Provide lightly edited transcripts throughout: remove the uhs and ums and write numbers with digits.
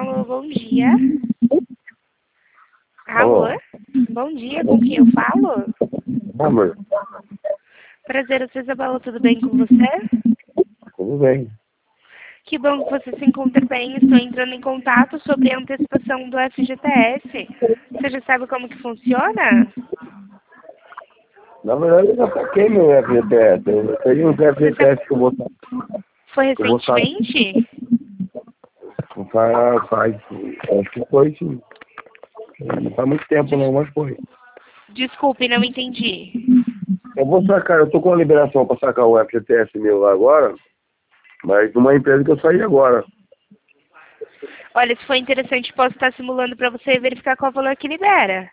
Alô, bom dia. Alô? Alô? Bom dia, com quem eu falo? Amor, Prazer, Isabela, tudo bem com você? tudo bem. Que bom que você se encontra bem. Estou entrando em contato sobre a antecipação do FGTS. Você já sabe como que funciona? Na verdade, eu já saquei meu FGTS. Eu tenho um FGTS que eu vou Foi que eu vou sacar. recentemente? Acho que foi, sim. Não faz muito tempo não, mas foi. Desculpe, não entendi. Eu vou sacar, eu tô com a liberação para sacar o FGTS meu lá agora, mas de uma empresa que eu saí agora. Olha, se for interessante, posso estar simulando para você verificar qual valor que libera.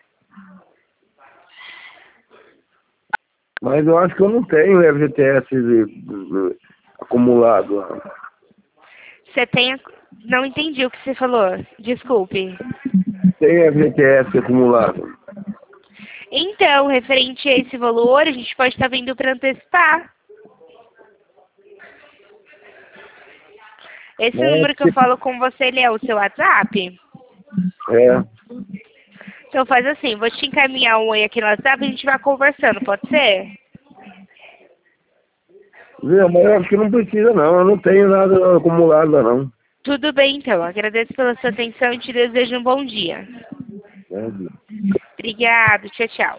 Mas eu acho que eu não tenho FGTS acumulado lá. Você tem... Não entendi o que você falou. Desculpe. Tem FGTS acumulado. Então, referente a esse valor, a gente pode estar vindo para antecipar. Esse número que eu falo com você, ele é o seu WhatsApp? É. Então faz assim, vou te encaminhar um oi aqui no WhatsApp e a gente vai conversando, pode ser? Viu, mas eu acho que não precisa não, eu não tenho nada acumulado lá não. Tudo bem, então. Agradeço pela sua atenção e te desejo um bom dia. É. Obrigado. Tchau, tchau.